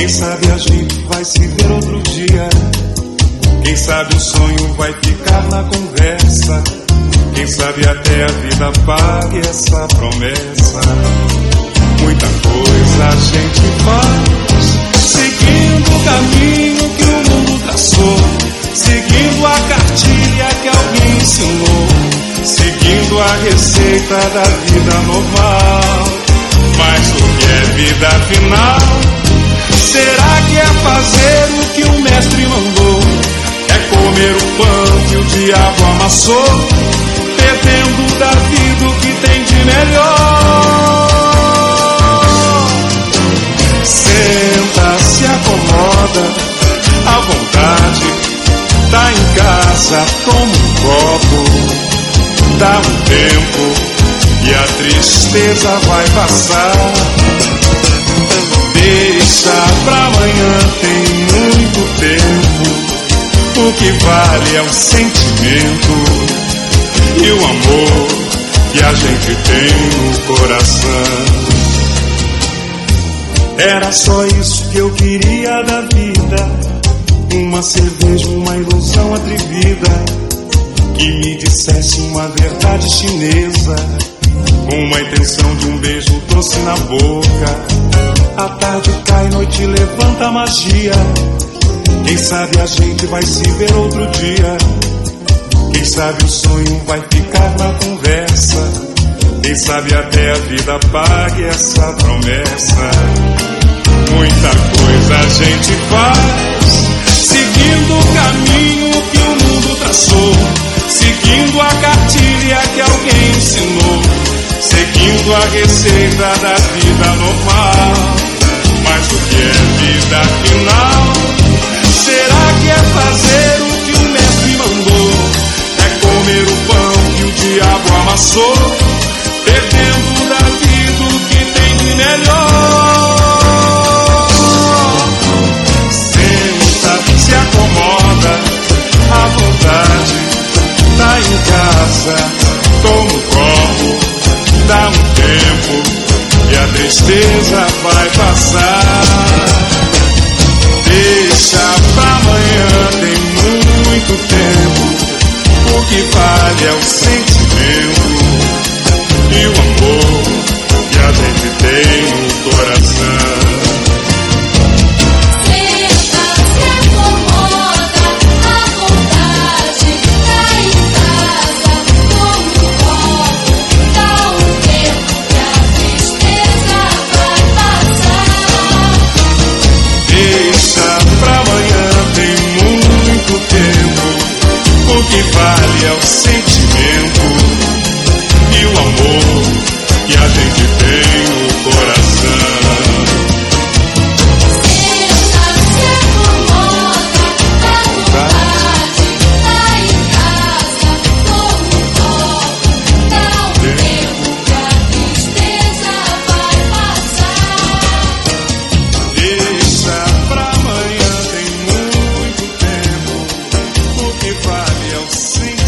Quem sabe a gente vai se ver outro dia. Quem sabe o sonho vai ficar na conversa. Quem sabe até a vida pague essa promessa. Muita coisa a gente faz, seguindo o caminho que o mundo traçou, seguindo a cartilha que alguém ensinou, seguindo a receita da vida normal. Mas o que é vida afinal? Será que é fazer o que o mestre mandou? É comer o pão que o diabo amassou, perdendo da vida o que tem de melhor. Senta, se acomoda, à vontade, tá em casa, toma um copo, dá um tempo e a tristeza vai passar. Deixa pra amanhã, tem muito tempo. O que vale é o sentimento e o amor que a gente tem no coração. Era só isso que eu queria da vida, uma cerveja, uma ilusão atrevida, que me dissesse uma verdade chinesa, uma intenção de um beijo doce na boca. A tarde cai, noite levanta a magia. Quem sabe a gente vai se ver outro dia. Quem sabe o sonho vai ficar na conversa. Quem sabe até a vida pague essa promessa. Muita coisa a gente faz, seguindo o caminho que o mundo traçou, seguindo a cartilha que alguém ensinou, seguindo a receita da vida normal. Mas o que é vida afinal? Será que é fazer o que o mestre mandou? É comer o pão que o diabo amassou, perdendo da vida o que tem de melhor. Senta, se acomoda, à vontade, tá em casa, toma um copo, dá um tempo e a tristeza vai passar. Deixa pra amanhã, tem muito tempo. O que vale é o sentimento e o amor que a gente tem no coração. O que vale é o sentimento e o amor que a gente tem no coração. Senta, se acomoda, à vontade, tá em casa, toma um copo, dá um tempo que a tristeza vai passar. Deixa pra amanhã, tem muito tempo. O que vale é o sentimento